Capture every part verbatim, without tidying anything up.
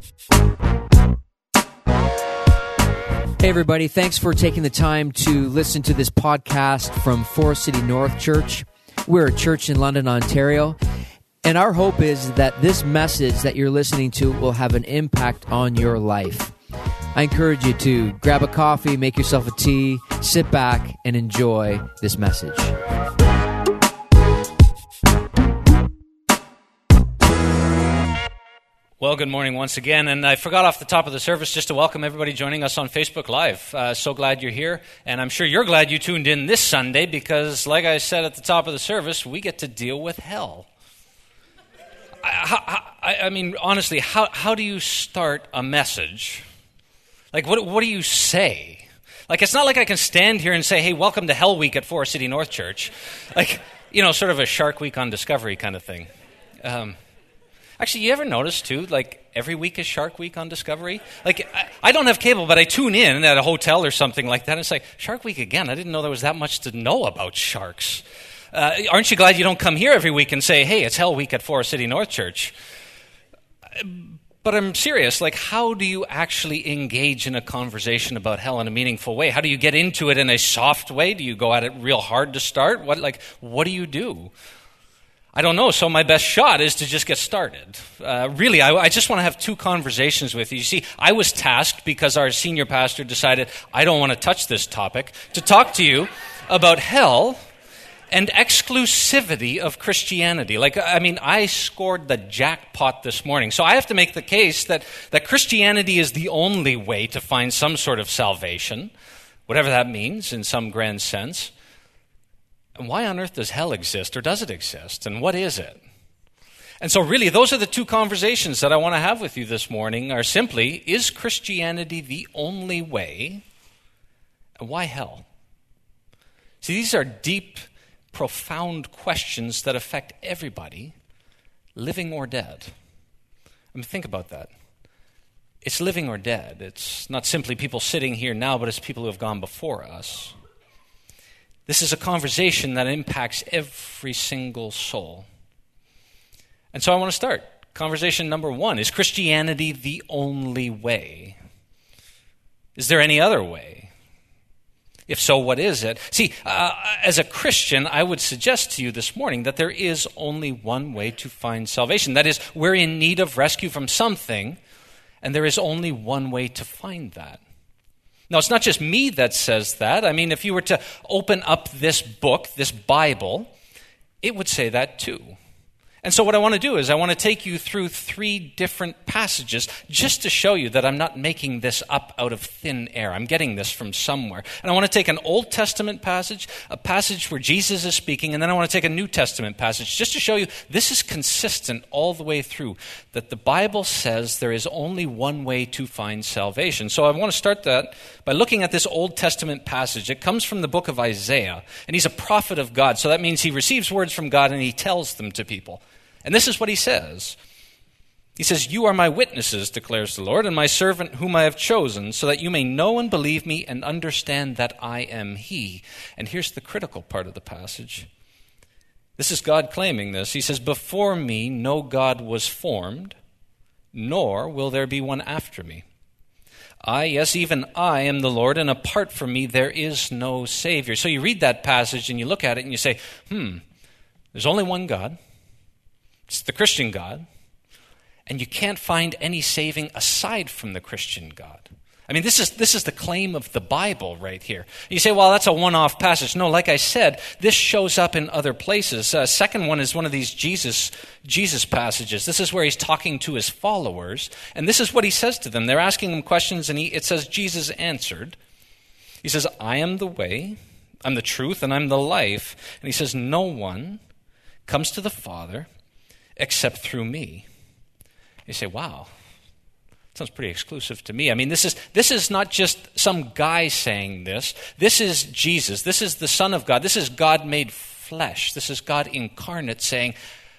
Hey everybody, thanks for taking the time to listen to this podcast from Forest City North Church. We're a church in London, Ontario, and our hope is that this message that you're listening to will have an impact on your life. I encourage you to grab a coffee, make yourself a tea, sit back, and enjoy this message. Well, good morning once again, and I forgot off the top of the service just to welcome everybody joining us on Facebook Live. Uh, so glad you're here, and I'm sure you're glad you tuned in this Sunday because, like I said at the top of the service, we get to deal with hell. I, I, I mean, honestly, how, how do you start a message? Like, what, what do you say? Like, it's not like I can stand here and say, hey, welcome to Hell Week at Forest City North Church. Like, you know, sort of a Shark Week on Discovery kind of thing. Um Actually, you ever notice, too, like, every week is Shark Week on Discovery? Like, I, I don't have cable, but I tune in at a hotel or something like that, and it's like, Shark Week again? I didn't know there was that much to know about sharks. Uh, aren't you glad you don't come here every week and say, hey, it's Hell Week at Forest City North Church? But I'm serious, like, how do you actually engage in a conversation about hell in a meaningful way? How do you get into it in a soft way? Do you go at it real hard to start? What, like, what do you do? I don't know, so my best shot is to just get started. Uh, really, I, I just want to have two conversations with you. You see, I was tasked because our senior pastor decided I don't want to touch this topic, to talk to you about hell and exclusivity of Christianity. Like, I mean, I scored the jackpot this morning. So I have to make the case that, that Christianity is the only way to find some sort of salvation, whatever that means in some grand sense. And why on earth does hell exist, or does it exist, and what is it? And so really, those are the two conversations that I want to have with you this morning, are simply, is Christianity the only way, and why hell? See, these are deep, profound questions that affect everybody, living or dead. I mean, think about that. It's living or dead. It's not simply people sitting here now, but it's people who have gone before us. This is a conversation that impacts every single soul. And so I want to start. Conversation number one, is Christianity the only way? Is there any other way? If so, what is it? See, uh, as a Christian, I would suggest to you this morning that there is only one way to find salvation. That is, we're in need of rescue from something, and there is only one way to find that. Now, it's not just me that says that. I mean, if you were to open up this book, this Bible, it would say that too. And so what I want to do is I want to take you through three different passages just to show you that I'm not making this up out of thin air. I'm getting this from somewhere. And I want to take an Old Testament passage, a passage where Jesus is speaking, and then I want to take a New Testament passage just to show you this is consistent all the way through, that the Bible says there is only one way to find salvation. So I want to start that by looking at this Old Testament passage. It comes from the book of Isaiah, and he's a prophet of God. So that means he receives words from God and he tells them to people. And this is what he says. He says, "You are my witnesses, declares the Lord, and my servant whom I have chosen, so that you may know and believe me and understand that I am he." And here's the critical part of the passage. This is God claiming this. He says, "Before me no God was formed, nor will there be one after me. I, yes, even I am the Lord, and apart from me there is no Savior." So you read that passage and you look at it and you say, hmm, there's only one God. It's the Christian God, and you can't find any saving aside from the Christian God. I mean, this is this is the claim of the Bible right here. You say, well, that's a one-off passage. No, like I said, this shows up in other places. Uh, second one is one of these Jesus Jesus passages. This is where he's talking to his followers, and this is what he says to them. They're asking him questions, and he, it says Jesus answered. He says, "I am the way, I'm the truth, and I'm the life." And he says, "No one comes to the Father except through me." You say, wow, sounds pretty exclusive to me. I mean, this is this is not just some guy saying this. This is Jesus. This is the Son of God. This is God made flesh. This is God incarnate saying,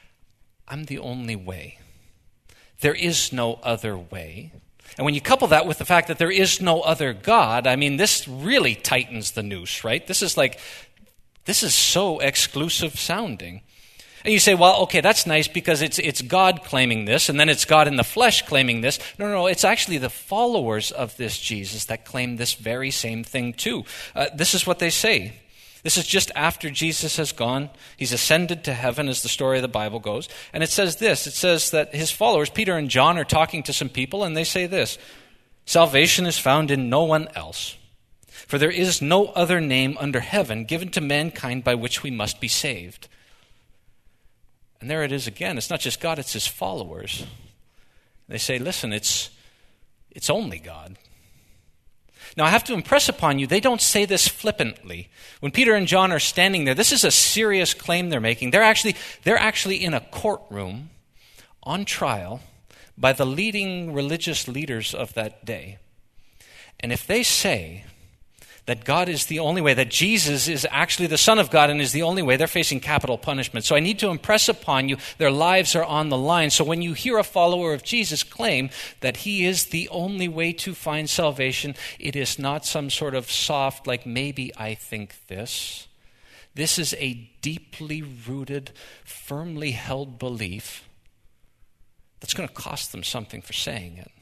I'm the only way. There is no other way. And when you couple that with the fact that there is no other God, I mean, this really tightens the noose, right? This is like, this is so exclusive sounding. And you say, well, okay, that's nice because it's it's God claiming this, and then it's God in the flesh claiming this. No, no, no, it's actually the followers of this Jesus that claim this very same thing too. Uh, this is what they say. This is just after Jesus has gone. He's ascended to heaven, as the story of the Bible goes. And it says this. It says that his followers, Peter and John, are talking to some people, and they say this: salvation is found in no one else, for there is no other name under heaven given to mankind by which we must be saved. And there it is again. It's not just God, it's his followers. They say, listen, it's it's only God. Now, I have to impress upon you, they don't say this flippantly. When Peter and John are standing there, this is a serious claim they're making. They're actually, they're actually in a courtroom on trial by the leading religious leaders of that day. And if they say that God is the only way, that Jesus is actually the Son of God and is the only way, they're facing capital punishment. So I need to impress upon you, their lives are on the line. So when you hear a follower of Jesus claim that he is the only way to find salvation, it is not some sort of soft, like maybe I think this. This is a deeply rooted, firmly held belief that's going to cost them something for saying it.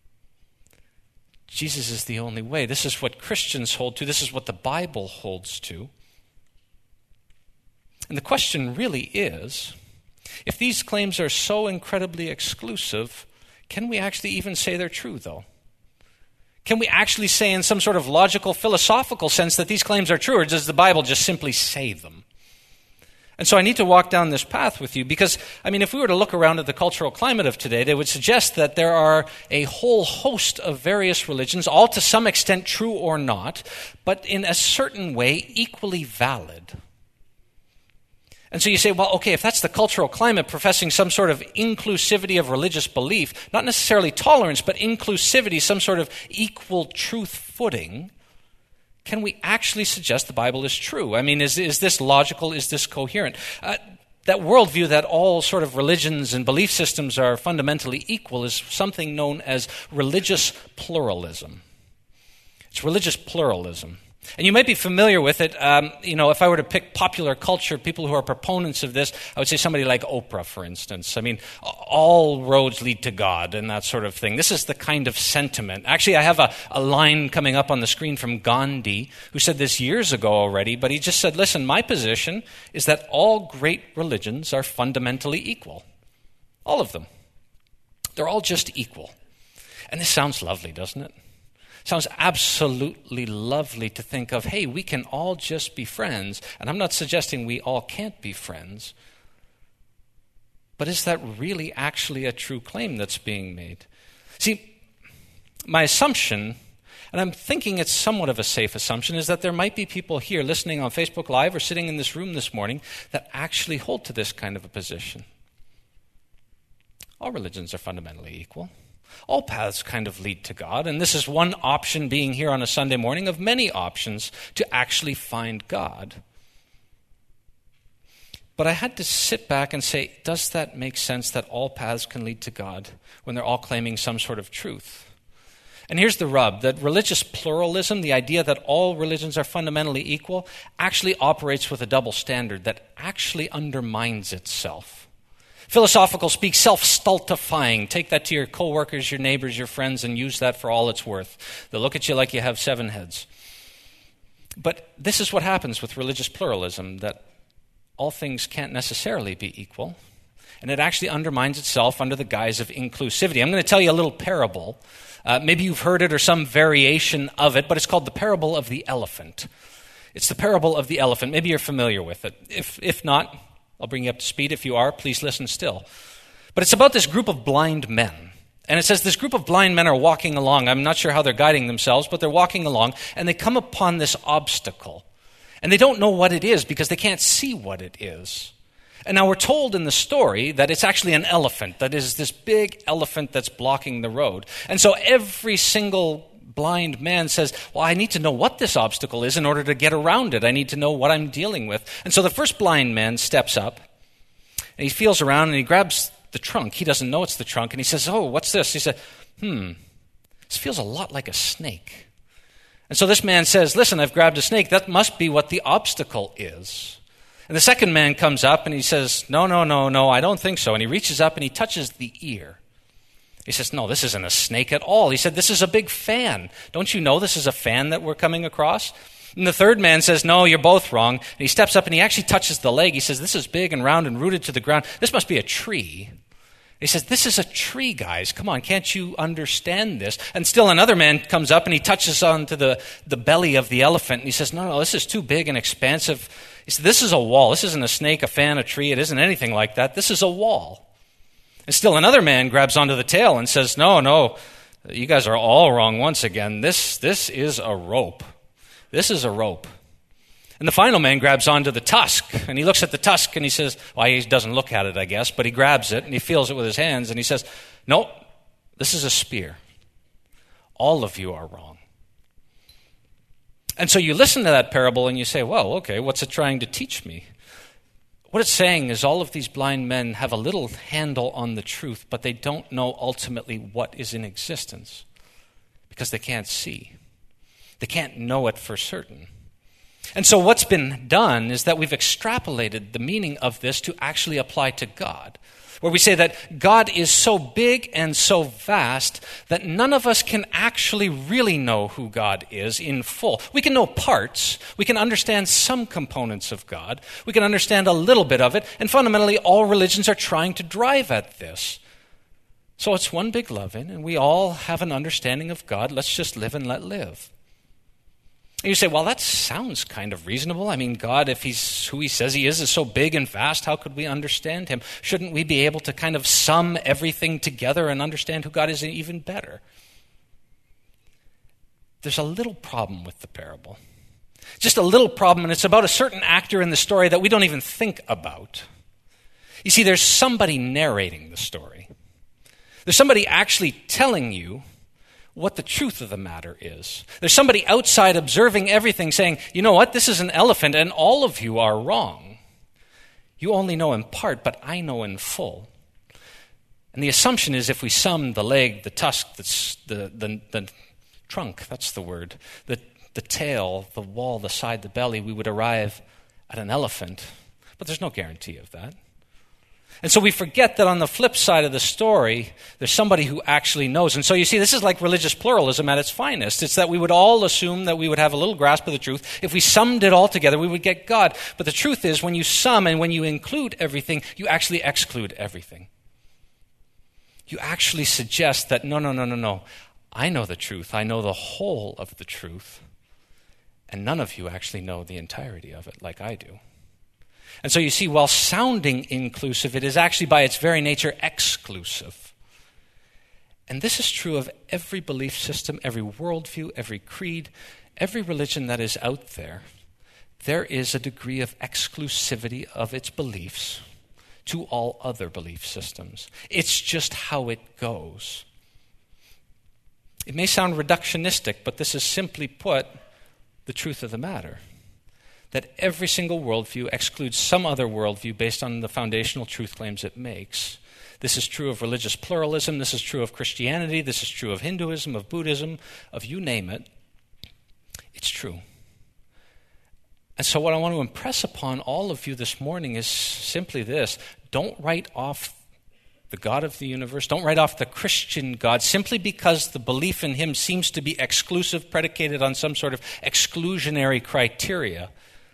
Jesus is the only way. This is what Christians hold to. This is what the Bible holds to. And the question really is, if these claims are so incredibly exclusive, can we actually even say they're true, though? Can we actually say in some sort of logical, philosophical sense that these claims are true, or does the Bible just simply say them? And so I need to walk down this path with you because, I mean, if we were to look around at the cultural climate of today, they would suggest that there are a whole host of various religions, all to some extent true or not, but in a certain way equally valid. And so you say, well, okay, if that's the cultural climate professing some sort of inclusivity of religious belief, not necessarily tolerance, but inclusivity, some sort of equal truth footing, can we actually suggest the Bible is true? I mean, is, is this logical? Is this coherent? Uh, that worldview that all sort of religions and belief systems are fundamentally equal is something known as religious pluralism. It's religious pluralism. And you might be familiar with it. Um, you know, if I were to pick popular culture, people who are proponents of this, I would say somebody like Oprah, for instance. I mean, all roads lead to God and that sort of thing. This is the kind of sentiment. Actually, I have a, a line coming up on the screen from Gandhi, who said this years ago already, but he just said, listen, my position is that all great religions are fundamentally equal. All of them. They're all just equal. And this sounds lovely, doesn't it? Sounds absolutely lovely to think of, hey, we can all just be friends. And I'm not suggesting we all can't be friends. But is that really actually a true claim that's being made? See, my assumption, and I'm thinking it's somewhat of a safe assumption, is that there might be people here listening on Facebook Live or sitting in this room this morning that actually hold to this kind of a position. All religions are fundamentally equal. All paths kind of lead to God, and this is one option being here on a Sunday morning of many options to actually find God. But I had to sit back and say, does that make sense that all paths can lead to God when they're all claiming some sort of truth? And here's the rub, that religious pluralism, the idea that all religions are fundamentally equal, actually operates with a double standard that actually undermines itself. Philosophical speak, self-stultifying. Take that to your coworkers, your neighbors, your friends, and use that for all it's worth. They'll look at you like you have seven heads. But this is what happens with religious pluralism, that all things can't necessarily be equal, and it actually undermines itself under the guise of inclusivity. I'm going to tell you a little parable. Uh, maybe you've heard it or some variation of it, but it's called the parable of the elephant. It's the parable of the elephant. Maybe you're familiar with it. If if not, I'll bring you up to speed. If you are, please listen still. But it's about this group of blind men. And it says this group of blind men are walking along. I'm not sure how they're guiding themselves, but they're walking along, and they come upon this obstacle. And they don't know what it is because they can't see what it is. And now we're told in the story that it's actually an elephant, that is this big elephant that's blocking the road. And so every single blind man says, well, I need to know what this obstacle is in order to get around it. I need to know what I'm dealing with. And so the first blind man steps up, and he feels around, and he grabs the trunk. He doesn't know it's the trunk, and he says, oh, what's this? He said, hmm, this feels a lot like a snake. And so this man says, listen, I've grabbed a snake. That must be what the obstacle is. And the second man comes up and he says, no, no, no, no, I don't think so. And he reaches up and he touches the ear. He says, no, this isn't a snake at all. He said, this is a big fan. Don't you know this is a fan that we're coming across? And the third man says, no, you're both wrong. And he steps up and he actually touches the leg. He says, this is big and round and rooted to the ground. This must be a tree. He says, this is a tree, guys. Come on, can't you understand this? And still another man comes up and he touches onto the, the belly of the elephant. And he says, no, no, this is too big and expansive. He said, this is a wall. This isn't a snake, a fan, a tree. It isn't anything like that. This is a wall. And still another man grabs onto the tail and says, no, no, you guys are all wrong once again. This, this is a rope. This is a rope. And the final man grabs onto the tusk, and he looks at the tusk, and he says, well, he doesn't look at it, I guess, but he grabs it, and he feels it with his hands, and he says, no, this is a spear. All of you are wrong. And so you listen to that parable, and you say, well, okay, what's it trying to teach me? What it's saying is all of these blind men have a little handle on the truth, but they don't know ultimately what is in existence because they can't see. They can't know it for certain. And so what's been done is that we've extrapolated the meaning of this to actually apply to God, where we say that God is so big and so vast that none of us can actually really know who God is in full. We can know parts. We can understand some components of God. We can understand a little bit of it. And fundamentally, all religions are trying to drive at this. So it's one big loving, and we all have an understanding of God. Let's just live and let live. And you say, well, that sounds kind of reasonable. I mean, God, if he's who he says he is, is so big and vast, how could we understand him? Shouldn't we be able to kind of sum everything together and understand who God is even better? There's a little problem with the parable. Just a little problem, and it's about a certain actor in the story that we don't even think about. You see, there's somebody narrating the story. There's somebody actually telling you what the truth of the matter is. There's somebody outside observing everything saying, you know what, this is an elephant and all of you are wrong. You only know in part, but I know in full. And the assumption is if we sum the leg, the tusk, the, the, the, the trunk, that's the word, the, the tail, the wall, the side, the belly, we would arrive at an elephant. But there's no guarantee of that. And so we forget that on the flip side of the story, there's somebody who actually knows. And so you see, this is like religious pluralism at its finest. It's that we would all assume that we would have a little grasp of the truth. If we summed it all together, we would get God. But the truth is, when you sum and when you include everything, you actually exclude everything. You actually suggest that, no, no, no, no, no. I know the truth. I know the whole of the truth. And none of you actually know the entirety of it like I do. And so you see, while sounding inclusive, it is actually by its very nature exclusive. And this is true of every belief system, every worldview, every creed, every religion that is out there. There is a degree of exclusivity of its beliefs to all other belief systems. It's just how it goes. It may sound reductionistic, but this is simply put the truth of the matter. That every single worldview excludes some other worldview based on the foundational truth claims it makes. This is true of religious pluralism. This is true of Christianity. This is true of Hinduism, of Buddhism, of you name it. It's true. And so what I want to impress upon all of you this morning is simply this. Don't write off the God of the universe. Don't write off the Christian God simply because the belief in him seems to be exclusive, predicated on some sort of exclusionary criteria.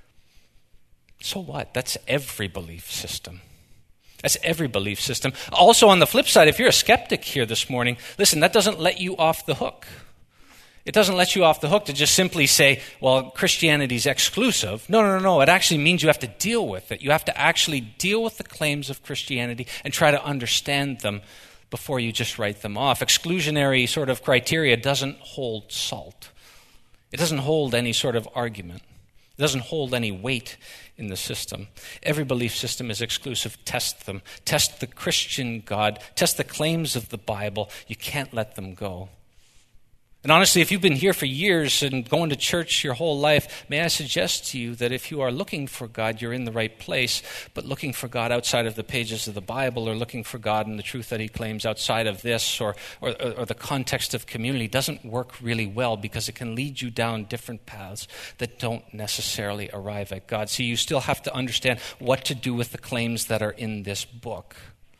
So what? That's every belief system. That's every belief system. Also, on the flip side, if you're a skeptic here this morning, listen, that doesn't let you off the hook. It doesn't let you off the hook to just simply say, well, Christianity's exclusive. No, no, no, no. It actually means you have to deal with it. You have to actually deal with the claims of Christianity and try to understand them before you just write them off. Exclusionary sort of criteria doesn't hold salt. It doesn't hold any sort of argument. It doesn't hold any weight in the system. Every belief system is exclusive. Test them. Test the Christian God. Test the claims of the Bible. You can't let them go. And honestly, if you've been here for years and going to church your whole life, may I suggest to you that if you are looking for God, you're in the right place. But looking for God outside of the pages of the Bible, or looking for God in the truth that he claims outside of this, or, or, or the context of community, doesn't work really well, because it can lead you down different paths that don't necessarily arrive at God. See, you still have to understand what to do with the claims that are in this book.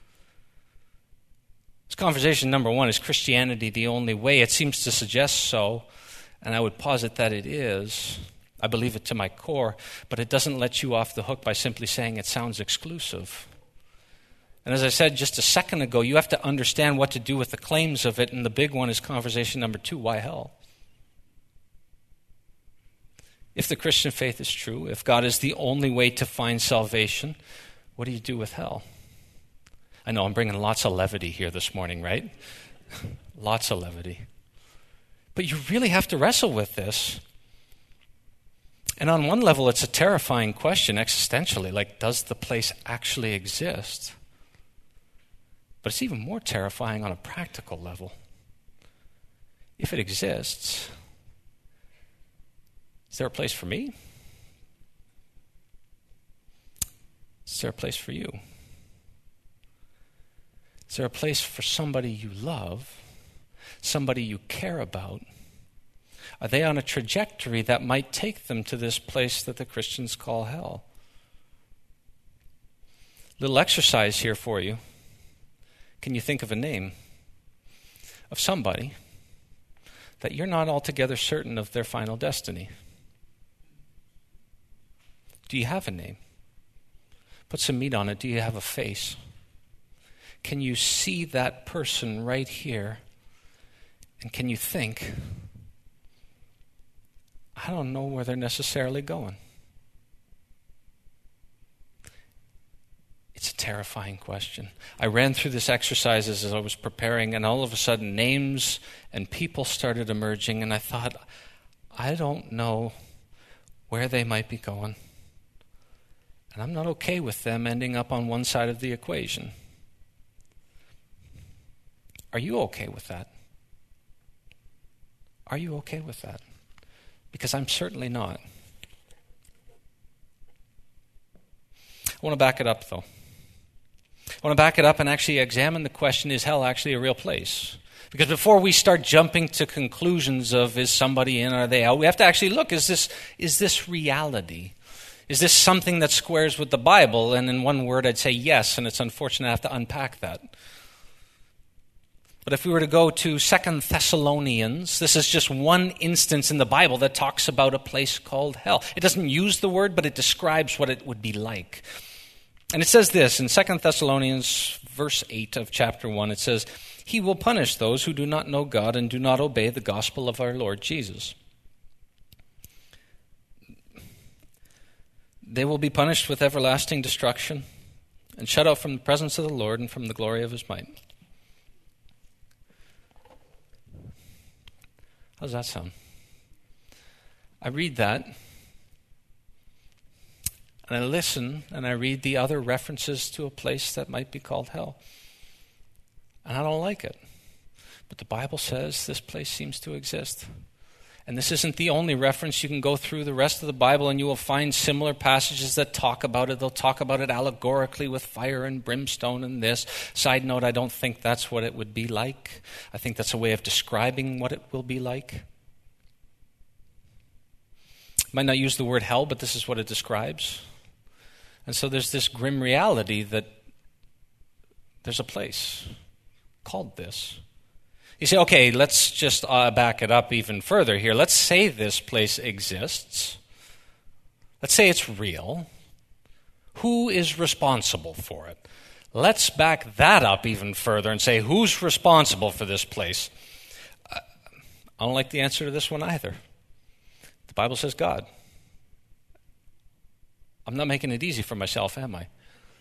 This conversation number one, is Christianity the only way? It seems to suggest so, and I would posit that it is. I believe it to my core, but it doesn't let you off the hook by simply saying it sounds exclusive. And as I said just a second ago, you have to understand what to do with the claims of it, and the big one is conversation number two, why hell? If the Christian faith is true, if God is the only way to find salvation, what do you do with hell? I know I'm bringing lots of levity here this morning, right? Lots of levity. But you really have to wrestle with this. And on one level, it's a terrifying question existentially, like, does the place actually exist? But it's even more terrifying on a practical level. If it exists, is there a place for me? Is there a place for you? Is there a place for somebody you love, somebody you care about? Are they on a trajectory that might take them to this place that the Christians call hell? Little exercise here for you. Can you think of a name of somebody that you're not altogether certain of their final destiny? Do you have a name? Put some meat on it. Do you have a face? Can you see that person right here? And can you think, I don't know where they're necessarily going? It's a terrifying question. I ran through this exercise as I was preparing, and all of a sudden names and people started emerging, and I thought, I don't know where they might be going. And I'm not okay with them ending up on one side of the equation. Are you okay with that? Are you okay with that? Because I'm certainly not. I want to back it up, though. I want to back it up and actually examine the question, is hell actually a real place? Because before we start jumping to conclusions of, is somebody in, are they out, we have to actually look, is this, is this reality? Is this something that squares with the Bible? And in one word, I'd say yes, and it's unfortunate I have to unpack that. But if we were to go to Second Thessalonians, this is just one instance in the Bible that talks about a place called hell. It doesn't use the word, but it describes what it would be like. And it says this in Second Thessalonians verse eight of chapter one. It says, He will punish those who do not know God and do not obey the gospel of our Lord Jesus. They will be punished with everlasting destruction and shut out from the presence of the Lord and from the glory of his might. How does that sound? I read that, and I listen, and I read the other references to a place that might be called hell. And I don't like it. But the Bible says this place seems to exist. And this isn't the only reference. You can go through the rest of the Bible and you will find similar passages that talk about it. They'll talk about it allegorically with fire and brimstone and this. Side note, I don't think that's what it would be like. I think that's a way of describing what it will be like. Might not use the word hell, but this is what it describes. And so there's this grim reality that there's a place called this. You say, okay, let's just uh, back it up even further here. Let's say this place exists. Let's say it's real. Who is responsible for it? Let's back that up even further and say, who's responsible for this place? Uh, I don't like the answer to this one either. The Bible says God. I'm not making it easy for myself, am I?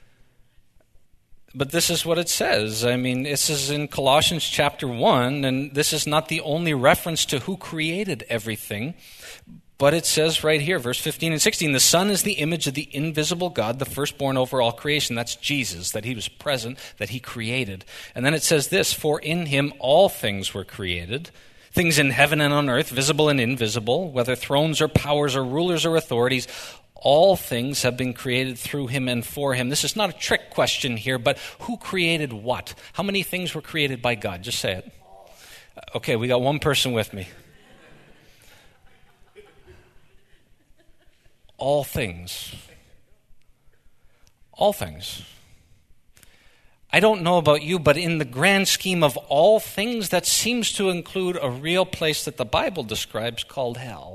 But this is what it says. I mean, this is in Colossians chapter one, and this is not the only reference to who created everything, but it says right here, verse fifteen and sixteen, the Son is the image of the invisible God, the firstborn over all creation. That's Jesus, that he was present, that he created. And then it says this, for in him all things were created, Things in heaven and on earth, visible and invisible, whether thrones or powers or rulers or authorities, all things have been created through him and for him. This is not a trick question here, but who created what? How many things were created by God? Just say it. Okay, we got one person with me. All things. All things. I don't know about you, but in the grand scheme of all things, that seems to include a real place that the Bible describes called hell.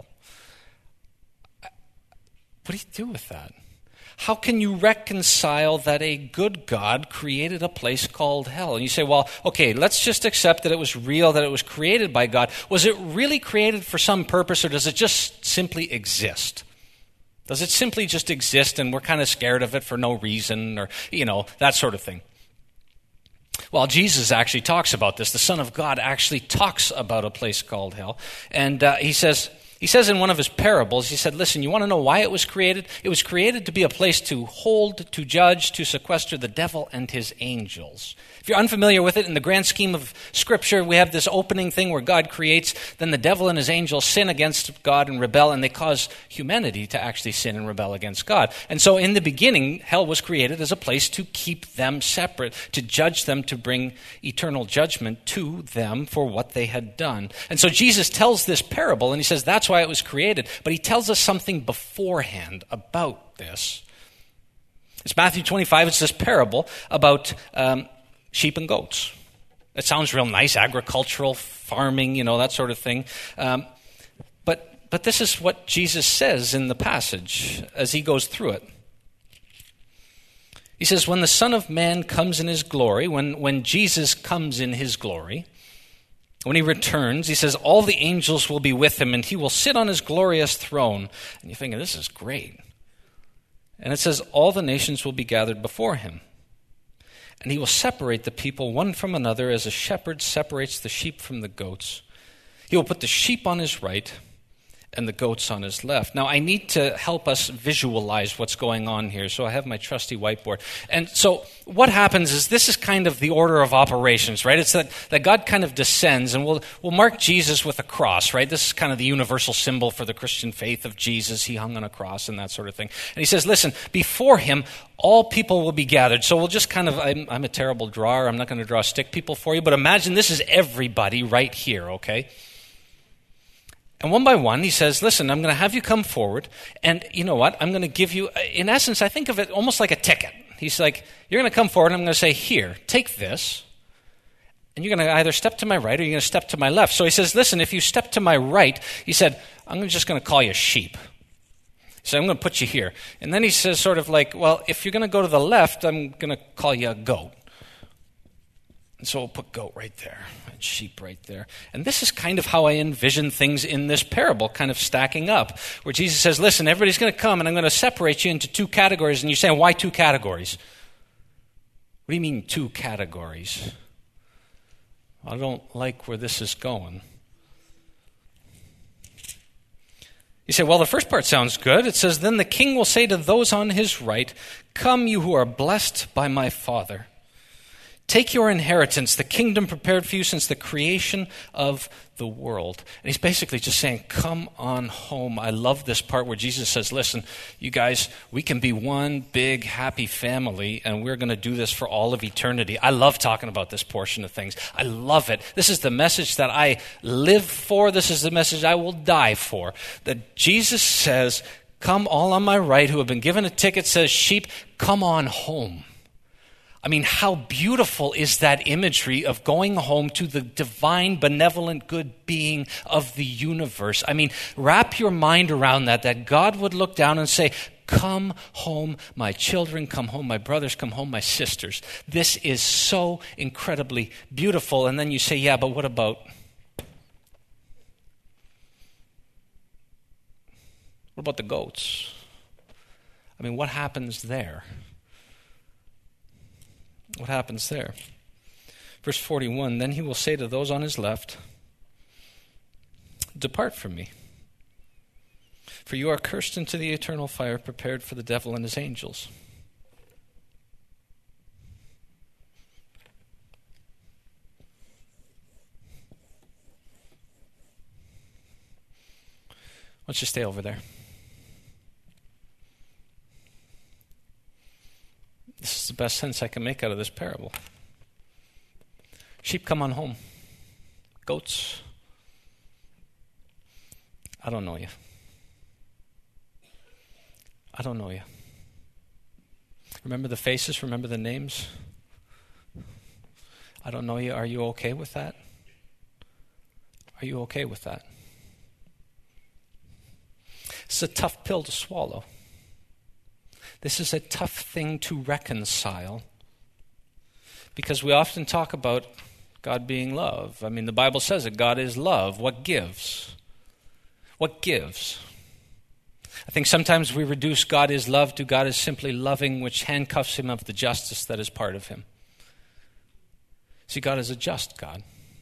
What do you do with that? How can you reconcile that a good God created a place called hell? And you say, well, okay, let's just accept that it was real, that it was created by God. Was it really created for some purpose, or does it just simply exist? Does it simply just exist and we're kind of scared of it for no reason, or, you know, that sort of thing? Well, Jesus actually talks about this. The Son of God actually talks about a place called hell. And uh, he says... He says in one of his parables, he said, listen, you want to know why it was created? It was created to be a place to hold, to judge, to sequester the devil and his angels. If you're unfamiliar with it, in the grand scheme of Scripture, we have this opening thing where God creates, then the devil and his angels sin against God and rebel, and they cause humanity to actually sin and rebel against God. And so in the beginning, hell was created as a place to keep them separate, to judge them, to bring eternal judgment to them for what they had done. And so Jesus tells this parable, and he says that's why it was created. But he tells us something beforehand about this. It's Matthew twenty-five. It's this parable about um, sheep and goats. It sounds real nice, agricultural, farming, you know, that sort of thing. Um, but but this is what Jesus says in the passage as he goes through it. He says, when the Son of Man comes in his glory, when, when Jesus comes in his glory, when he returns, he says, all the angels will be with him, and he will sit on his glorious throne. And you're thinking, this is great. And it says, all the nations will be gathered before him. And he will separate the people one from another as a shepherd separates the sheep from the goats. He will put the sheep on his right and the goats on his left. Now, I need to help us visualize what's going on here, so I have my trusty whiteboard. And so what happens is this is kind of the order of operations, right? It's that, that God kind of descends, and we'll, we'll mark Jesus with a cross, right? This is kind of the universal symbol for the Christian faith of Jesus. He hung on a cross and that sort of thing. And he says, listen, before him, all people will be gathered. So we'll just kind of, I'm, I'm a terrible drawer. I'm not going to draw stick people for you, but imagine this is everybody right here, okay? And one by one, he says, listen, I'm going to have you come forward, and you know what? I'm going to give you, in essence, I think of it almost like a ticket. He's like, you're going to come forward, and I'm going to say, here, take this, and you're going to either step to my right or you're going to step to my left. So he says, listen, if you step to my right, he said, I'm just going to call you sheep. So I'm going to put you here. And then he says sort of like, well, if you're going to go to the left, I'm going to call you a goat. And so we'll put goat right there and sheep right there. And this is kind of how I envision things in this parable, kind of stacking up, where Jesus says, listen, everybody's going to come and I'm going to separate you into two categories. And you say, why two categories? What do you mean two categories? I don't like where this is going. You say, well, the first part sounds good. It says, then the king will say to those on his right, come, you who are blessed by my Father. Take your inheritance, the kingdom prepared for you since the creation of the world. And he's basically just saying, come on home. I love this part where Jesus says, listen, you guys, we can be one big happy family, and we're going to do this for all of eternity. I love talking about this portion of things. I love it. This is the message that I live for. This is the message I will die for. That Jesus says, come all on my right, who have been given a ticket, says, sheep, come on home. I mean, how beautiful is that imagery of going home to the divine, benevolent, good being of the universe? I mean, wrap your mind around that, that God would look down and say, come home, my children, come home, my brothers, come home, my sisters. This is so incredibly beautiful. And then you say, yeah, but what about, what about the goats? I mean, what happens there? What happens there? Verse forty-one, then he will say to those on his left, depart from me, for you are cursed into the eternal fire prepared for the devil and his angels. don't you stay over there? This is the best sense I can make out of this parable. Sheep, come on home. Goats, I don't know you. I don't know you. Remember the faces? Remember the names? I don't know you. Are you okay with that? Are you okay with that? It's a tough pill to swallow. This is a tough thing to reconcile because we often talk about God being love. I mean, the Bible says that God is love. What gives? What gives? I think sometimes we reduce God is love to God is simply loving, which handcuffs him of the justice that is part of him. See, God is a just God.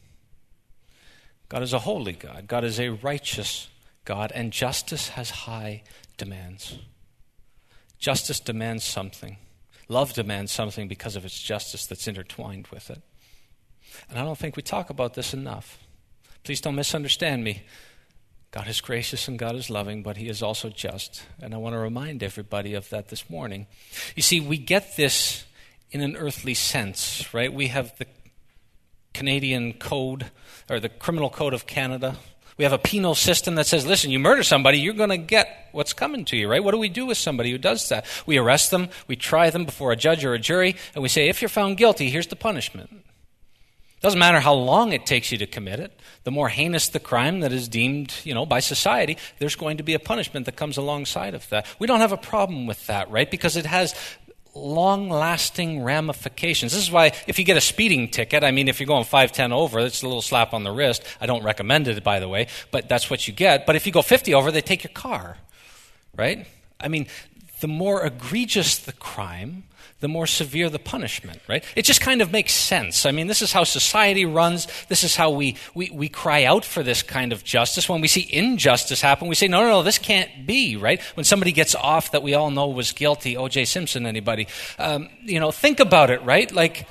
God is a holy God. God is a righteous God, and justice has high demands. Justice demands something. Love demands something because of its justice that's intertwined with it. And I don't think we talk about this enough. Please don't misunderstand me. God is gracious and God is loving, but he is also just. And I want to remind everybody of that this morning. You see, we get this in an earthly sense, right? We have the Canadian code, or the criminal code of Canada. We have a penal system that says, listen, you murder somebody, you're going to get what's coming to you, right? What do we do with somebody who does that? We arrest them, we try them before a judge or a jury, and we say, if you're found guilty, here's the punishment. Doesn't matter how long it takes you to commit it. The more heinous the crime that is deemed, you know, by society, there's going to be a punishment that comes alongside of that. We don't have a problem with that, right? Because it has long-lasting ramifications. This is why if you get a speeding ticket, I mean, if you're going five ten over, it's a little slap on the wrist. I don't recommend it, by the way, but that's what you get. But if you go fifty over, they take your car, right? I mean, the more egregious the crime, the more severe the punishment, right? It just kind of makes sense. I mean, this is how society runs. This is how we, we, we cry out for this kind of justice. When we see injustice happen, we say, no, no, no, this can't be, right? When somebody gets off that we all know was guilty, O J Simpson, anybody, um, you know, think about it, right? Like,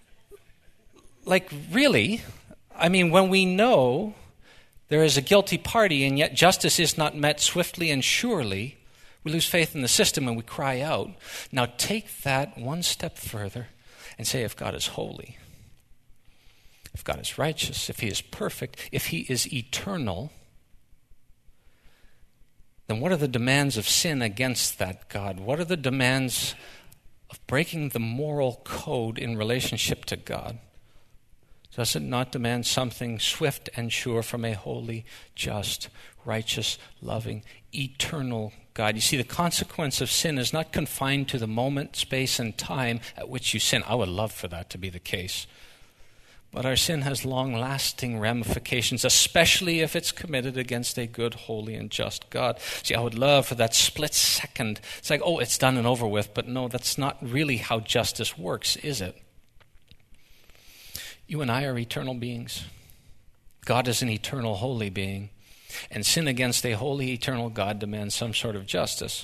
like really, I mean, when we know there is a guilty party and yet justice is not met swiftly and surely, we lose faith in the system and we cry out. Now take that one step further and say, if God is holy, if God is righteous, if he is perfect, if he is eternal, then what are the demands of sin against that God? What are the demands of breaking the moral code in relationship to God? Does it not demand something swift and sure from a holy, just, righteous, loving, eternal God? You see, the consequence of sin is not confined to the moment, space, and time at which you sin. I would love for that to be the case. But our sin has long-lasting ramifications, especially if it's committed against a good, holy, and just God. See, I would love for that split second. It's like, oh, it's done and over with. But no, that's not really how justice works, is it? You and I are eternal beings. God is an eternal, holy being. And sin against a holy, eternal God demands some sort of justice.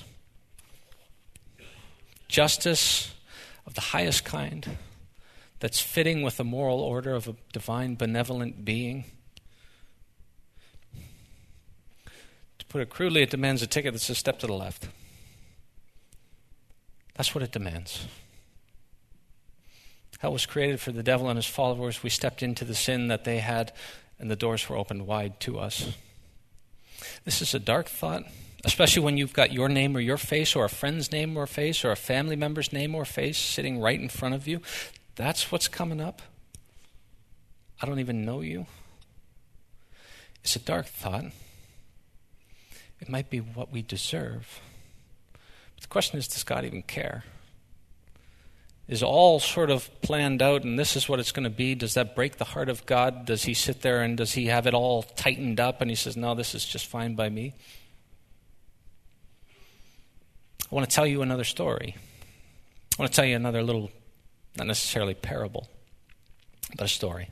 Justice of the highest kind that's fitting with the moral order of a divine, benevolent being. To put it crudely, it demands a ticket that's a step to the left. That's what it demands. Hell was created for the devil and his followers. We stepped into the sin that they had, and the doors were opened wide to us. This is a dark thought, especially when you've got your name or your face or a friend's name or face or a family member's name or face sitting right in front of you. That's what's coming up. I don't even know you. It's a dark thought. It might be what we deserve. But the question is, does God even care? Is all sort of planned out and this is what it's going to be? Does that break the heart of God? Does he sit there and does he have it all tightened up and he says, no, this is just fine by me? I want to tell you another story. I want to tell you another little, not necessarily parable, but a story.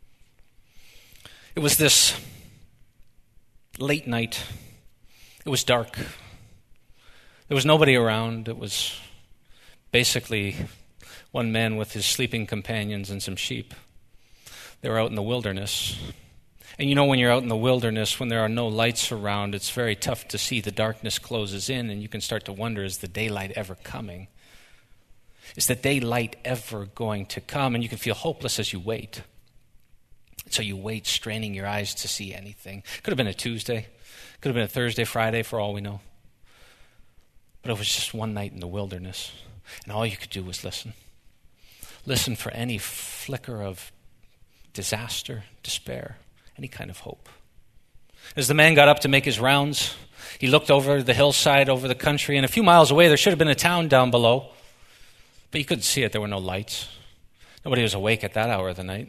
It was this late night. It was dark. There was nobody around. It was basically one man with his sleeping companions and some sheep. They were out in the wilderness. And you know, when you're out in the wilderness, when there are no lights around, it's very tough to see. The darkness closes in, and you can start to wonder, is the daylight ever coming? Is the daylight ever going to come? And you can feel hopeless as you wait. So you wait, straining your eyes to see anything. Could have been a Tuesday. Could have been a Thursday, Friday, for all we know. But it was just one night in the wilderness, and all you could do was listen. Listen for any flicker of disaster, despair, any kind of hope. As the man got up to make his rounds, he looked over the hillside, over the country, and a few miles away there should have been a town down below. But you couldn't see it. There were no lights. Nobody was awake at that hour of the night.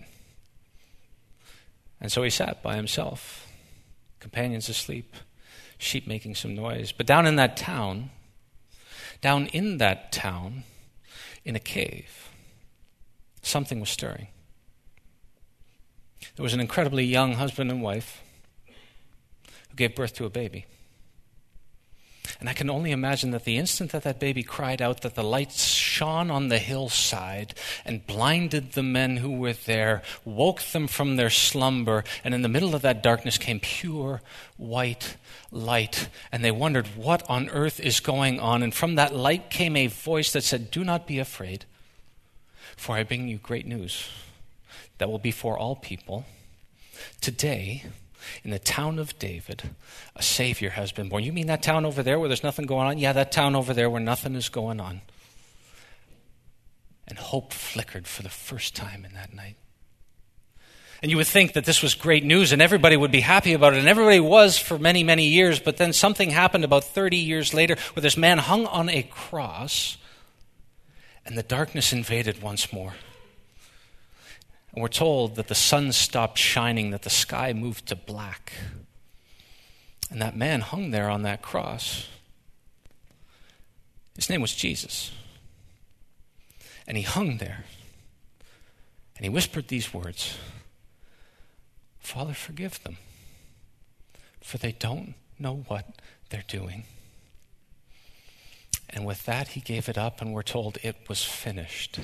And so he sat by himself, companions asleep, sheep making some noise. But down in that town, down in that town, in a cave, something was stirring. There was an incredibly young husband and wife who gave birth to a baby. And I can only imagine that the instant that that baby cried out, that the lights shone on the hillside and blinded the men who were there, woke them from their slumber, and in the middle of that darkness came pure white light. And they wondered, what on earth is going on? And from that light came a voice that said, do not be afraid, for I bring you great news that will be for all people. Today, in the town of David, a Savior has been born. You mean that town over there where there's nothing going on? Yeah, that town over there where nothing is going on. And hope flickered for the first time in that night. And you would think that this was great news and everybody would be happy about it, and everybody was for many, many years, but then something happened about thirty years later where this man hung on a cross and the darkness invaded once more. And we're told that the sun stopped shining, that the sky moved to black. And that man hung there on that cross. His name was Jesus. And he hung there. And he whispered these words, Father, forgive them, for they don't know what they're doing. And with that, he gave it up, and we're told it was finished.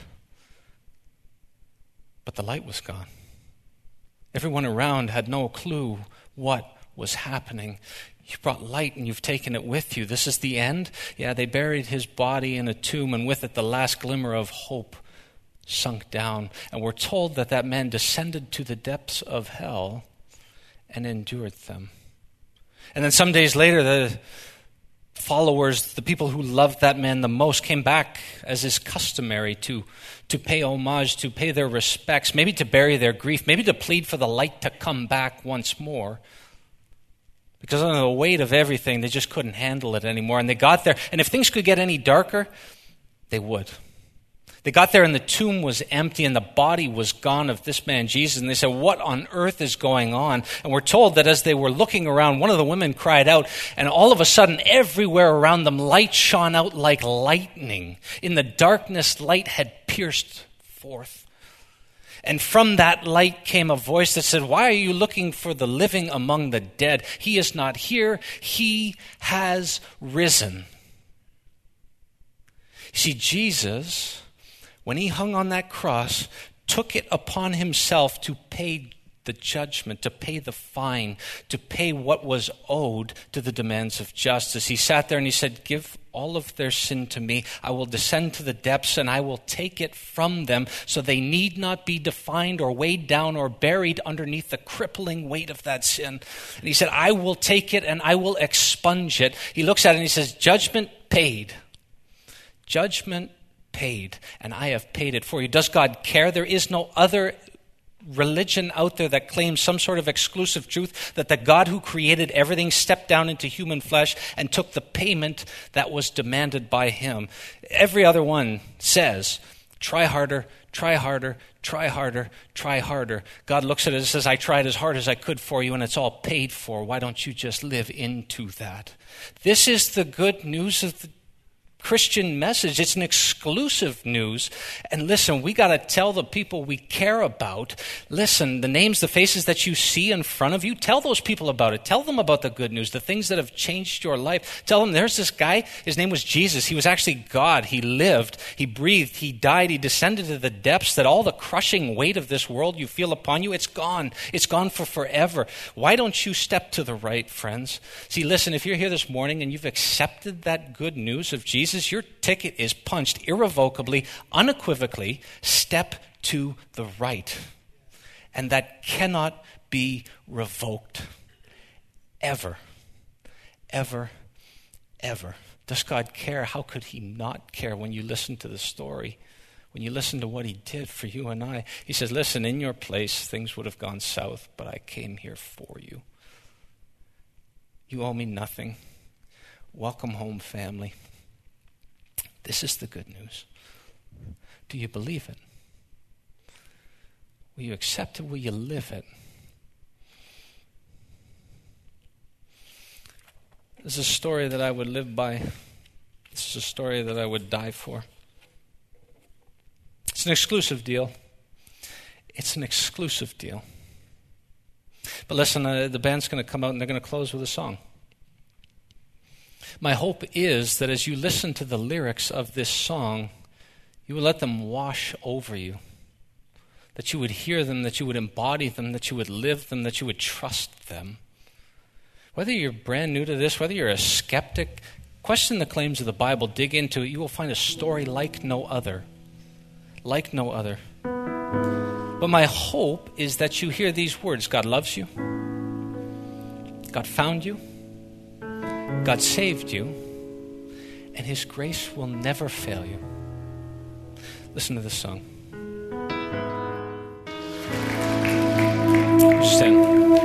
But the light was gone. Everyone around had no clue what was happening. You brought light and you've taken it with you. This is the end? Yeah, they buried his body in a tomb, and with it the last glimmer of hope sunk down. And we're told that that man descended to the depths of hell and endured them. And then some days later, the followers, the people who loved that man the most, came back as is customary to, to pay homage, to pay their respects, maybe to bury their grief, maybe to plead for the light to come back once more. Because under the weight of everything, they just couldn't handle it anymore. And they got there, and if things could get any darker, they would. They got there and the tomb was empty and the body was gone of this man Jesus. And they said, what on earth is going on? And we're told that as they were looking around, one of the women cried out, and all of a sudden everywhere around them light shone out like lightning. In the darkness, light had pierced forth. And from that light came a voice that said, why are you looking for the living among the dead? He is not here. He has risen. See, Jesus, when he hung on that cross, took it upon himself to pay the judgment, to pay the fine, to pay what was owed to the demands of justice. He sat there and he said, give all of their sin to me. I will descend to the depths and I will take it from them so they need not be defined or weighed down or buried underneath the crippling weight of that sin. And he said, I will take it and I will expunge it. He looks at it and he says, judgment paid. Judgment paid, and I have paid it for you. Does God care? There is no other religion out there that claims some sort of exclusive truth that the God who created everything stepped down into human flesh and took the payment that was demanded by him. Every other one says, try harder, try harder, try harder, try harder. God looks at it and says, I tried as hard as I could for you and it's all paid for. Why don't you just live into that? This is the good news of the Christian message. It's an exclusive news. And listen, we got to tell the people we care about, listen, the names, the faces that you see in front of you, tell those people about it. Tell them about the good news, the things that have changed your life. Tell them there's this guy, his name was Jesus. He was actually God. He lived, he breathed, he died, he descended to the depths, that all the crushing weight of this world you feel upon you, it's gone. It's gone for forever. Why don't you step to the right, friends? See, listen, if you're here this morning and you've accepted that good news of Jesus, your ticket is punched irrevocably, unequivocally. Step to the right. And that cannot be revoked. Ever. Ever. Ever. Does God care? How could he not care when you listen to the story? When you listen to what he did for you and I? He says, listen, in your place, things would have gone south, but I came here for you. You owe me nothing. Welcome home, family. This is the good news. Do you believe it? Will you accept it? Will you live it? This is a story that I would live by. This is a story that I would die for. It's an exclusive deal. It's an exclusive deal. But listen, uh, the band's going to come out and they're going to close with a song. My hope is that as you listen to the lyrics of this song, you will let them wash over you, that you would hear them, that you would embody them, that you would live them, that you would trust them. Whether you're brand new to this, whether you're a skeptic, question the claims of the Bible, dig into it, you will find a story like no other, like no other. But my hope is that you hear these words: God loves you, God found you, God saved you, and his grace will never fail you. Listen to this song. Stand.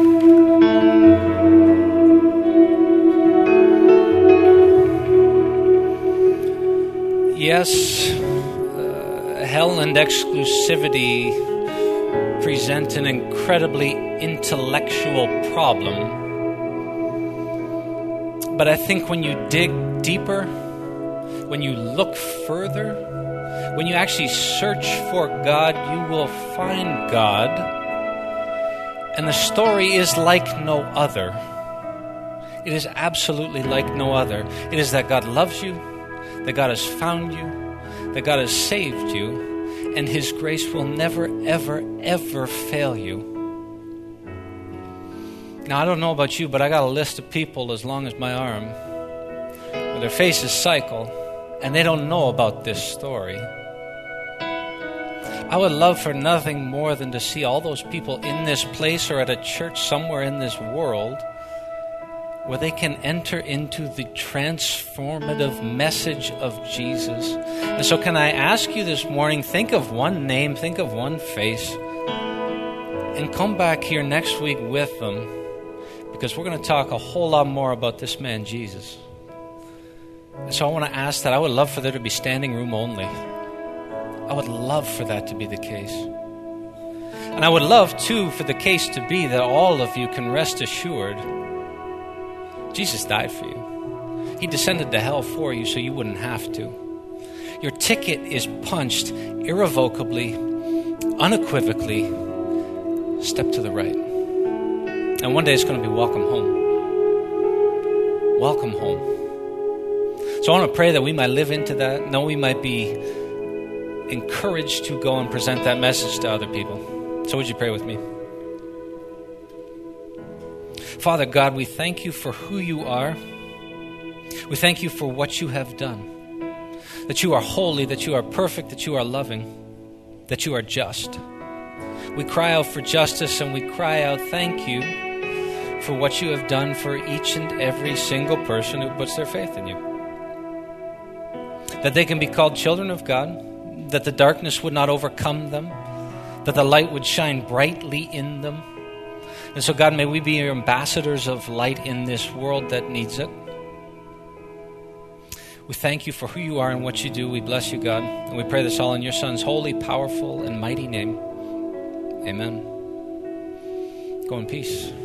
Yes, uh, hell and exclusivity present an incredibly intellectual problem. But I think when you dig deeper, when you look further, when you actually search for God, you will find God. And the story is like no other. It is absolutely like no other. It is that God loves you, that God has found you, that God has saved you, and his grace will never, ever, ever fail you. Now, I don't know about you, but I got a list of people as long as my arm where their faces cycle and they don't know about this story. I would love for nothing more than to see all those people in this place or at a church somewhere in this world where they can enter into the transformative message of Jesus. And so can I ask you this morning, think of one name, think of one face, and come back here next week with them, because we're going to talk a whole lot more about this man, Jesus. And so I want to ask that. I would love for there to be standing room only. I would love for that to be the case. And I would love, too, for the case to be that all of you can rest assured Jesus died for you. He descended to hell for you so you wouldn't have to. Your ticket is punched irrevocably, unequivocally. Step to the right. And one day it's going to be welcome home. Welcome home. So I want to pray that we might live into that. Know we might be encouraged to go and present that message to other people. So would you pray with me? Father God, we thank you for who you are. We thank you for what you have done. That you are holy, that you are perfect, that you are loving, that you are just. We cry out for justice, and we cry out thank you for what you have done for each and every single person who puts their faith in you. That they can be called children of God, that the darkness would not overcome them, that the light would shine brightly in them. And so, God, may we be your ambassadors of light in this world that needs it. We thank you for who you are and what you do. We bless you, God. And we pray this all in your Son's holy, powerful, and mighty name. Amen. Go in peace.